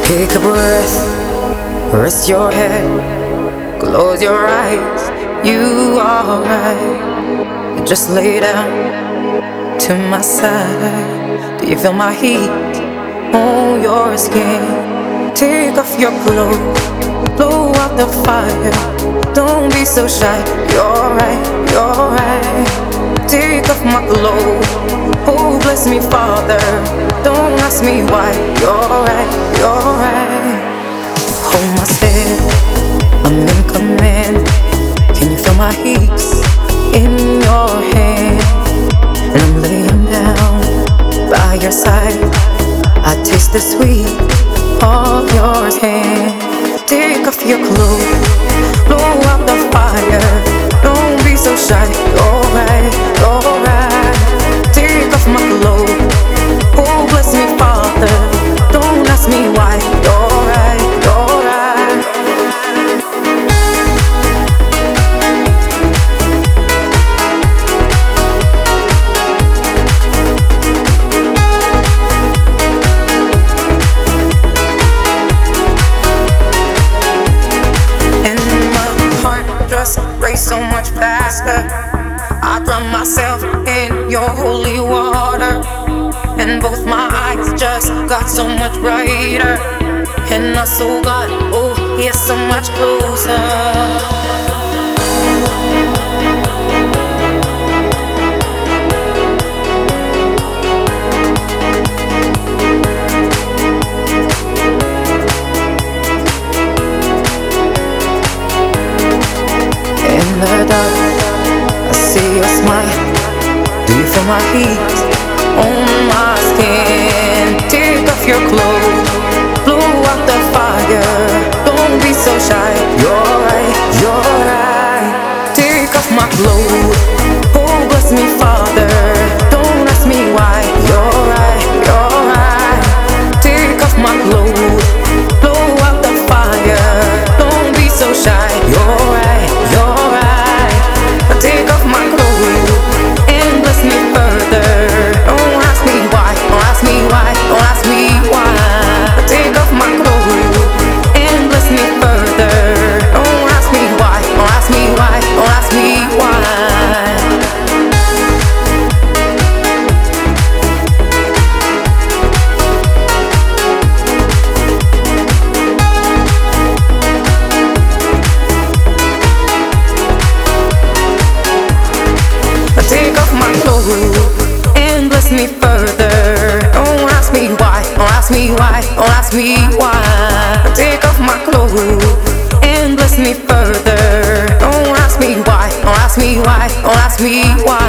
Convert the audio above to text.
Take a breath, rest your head, close your eyes, you are right. Just lay down to my side. Do you feel my heat on your skin? Take off your clothes, blow out the fire. Don't be so shy, you're right, you're right. Take off my clothes, oh bless me Father. Don't ask me why, you're right, you're right. Hold my step, I'm in command. Can you feel my heat in your hand? And I'm laying down by your side. I taste the sweet of your hand. Take off your clothes, blow out the fire. Don't be so shy, you're right, you're right. Take off my clothes, oh bless me Father. Don't ask me why, you're right, you're right. And my heart just race so much faster. I drown myself in your holy water, and both my eyes just got so much brighter. And I saw God, oh, He's so much closer. In the dark, I see your smile. Do you feel my heat on my skin? Take off your clothes, blow out the fire. Don't be so shy, you're right, you're right. Take off my clothes, oh bless me Father. Don't ask me why, you're right, you're right. Take off my clothes, blow out the fire. Don't be so shy, you're right, you're right. Take off my clothes and bless me further. Don't ask me why, don't ask me why, don't ask me why. Take off my clothes and bless me further. Don't ask me why, don't ask me why, don't ask me why. Take off my clothes and bless me further. Don't ask me why, don't ask me why, don't ask me why. Take off my clothes and bless me further. Don't ask me why, don't ask me why, don't ask me why.